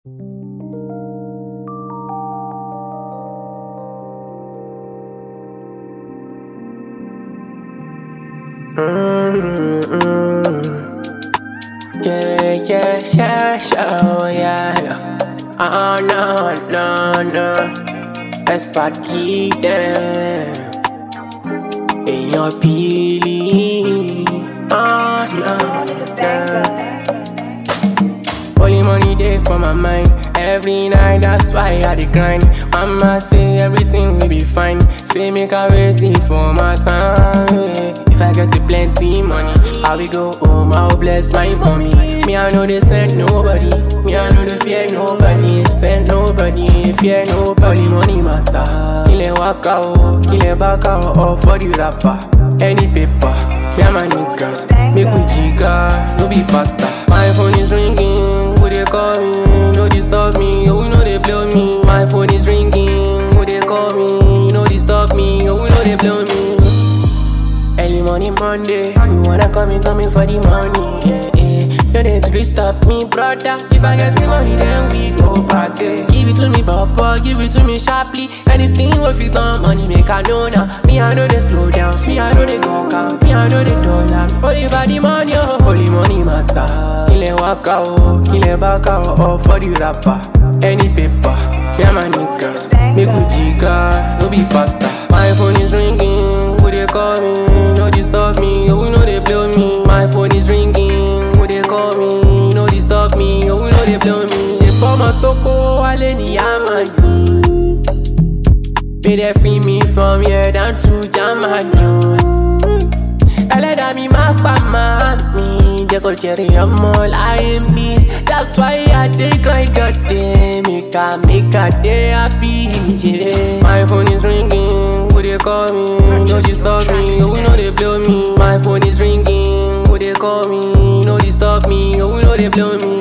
Yeah. No. Es pa' quitar your pili. Only money day for my mind. Every night, that's why I decline. Mama say everything will be fine. Say make I waiting for my time. If I get to plenty money, I will go home, I'll bless my mommy. Me, I know they send nobody. Me, I know they fear nobody. Send nobody, fear nobody. Only money matter. Kill a waka, kill a baka, or for the rapper. Any paper, me and my niggas. Make we jigga, no be pasta. My phone is ringing, who they call me? No disturb me, oh we know they blow me. My phone is ringing, who they call me? No disturb me, oh we know they blow me. Early morning Monday, you wanna come in for the money, yeah. You need to stop me, brother. If I get the money, then we go party. Give it to me, papa, give it to me sharply. Anything worth it on money, make I know now. Me, I know they slow down. Me, I know they go count. Me, I know they dollar. Only for the money, only money matter. Kill a waka, kill a baka, or for the rapper. Any paper, me and my niggas. Make we jigga, no be pasta. My phone is ringing, who they call me? No disturb me, oh we know they blow me. My phone is ringing, who they call me? No disturb me, oh we know they blow me. C'est pas ma toko, wale ni yamani. Pay they free me from here down to Germany. Eleda mi mapa mami, they go cherry more like me. That's why I take grind all day, make a day happy. Yeah. My phone is ringing, who they call me? No disturb me, oh we know they blow me. My phone is ringing, who they call me? No disturb me, oh we know they blow me.